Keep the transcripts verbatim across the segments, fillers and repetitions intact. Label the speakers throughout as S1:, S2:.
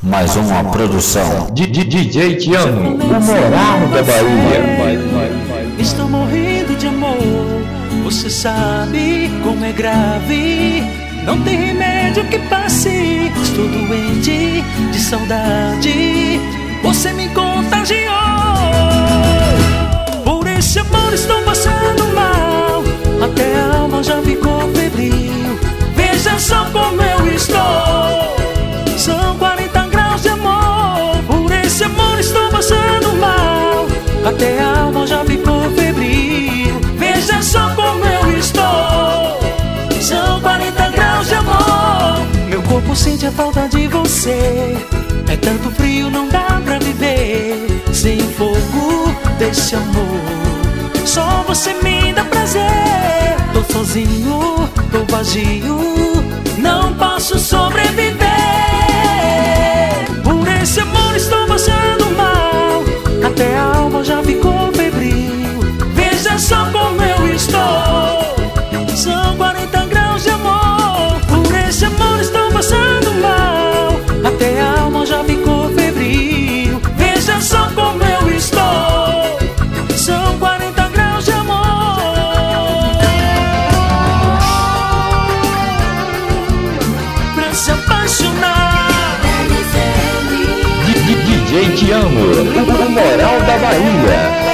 S1: Mais uma produção
S2: de D J Tiano, o moral da Bahia.
S3: Estou morrendo de amor, você sabe como é grave. Não tem remédio que passe. Estou doente de saudade, você me contagiou. Por esse amor estou passando mal, até a alma já ficou febril. Veja só como eu estou. São quarenta graus de amor. Por esse amor estou passando mal, até a alma já ficou febril. Veja só como eu estou. São quarenta graus de amor. Meu corpo sente a falta de você. É tanto frio, não dá pra viver sem o fogo desse amor. Só você me dá prazer. Tô sozinho, tô vazio, não posso sobreviver. Por esse amor estou passando mal, até a alma já ficou febril. Veja só como eu estou. São quarenta graus de amor. Por esse amor estou passando mal, até a alma já ficou febril. Veja só como eu estou. São quarenta graus de amor. Pra se apaixonar,
S2: D J Tiano, o moral da Bahia.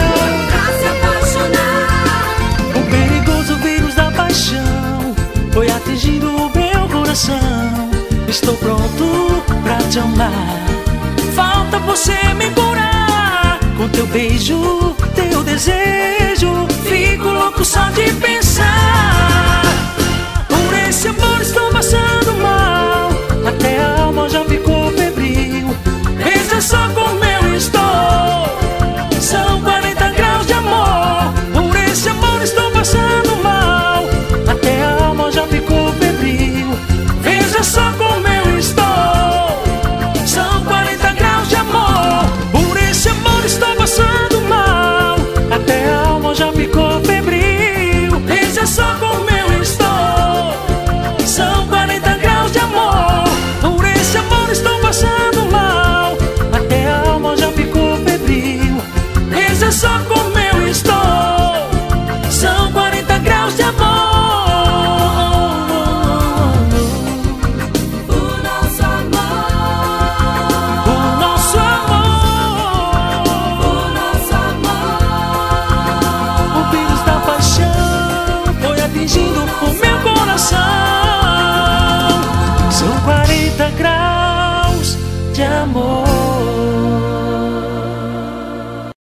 S3: o perigoso vírus da paixão foi atingindo o meu coração. Estou pronto pra te amar, falta você me curar. Com teu beijo, teu desejo, fico louco só de pensar. Por esse amor estou passando mal, até a alma já ficou febril. Veja só como eu estou. São quarenta graus de amor. Por esse amor estou passando mal, até a alma já ficou febril. Veja só como eu estou. São quarenta graus de amor. Por esse amor estou passando mal, até a alma já ficou febril. Veja só como eu estou. São quarenta graus de amor. Por esse amor estou passando mal, até a alma já ficou febril. Veja só como eu estou. São quarenta graus de amor. O nosso amor, o nosso amor, o nosso amor. O vírus da paixão foi atingindo o meu coração. São quarenta graus de amor.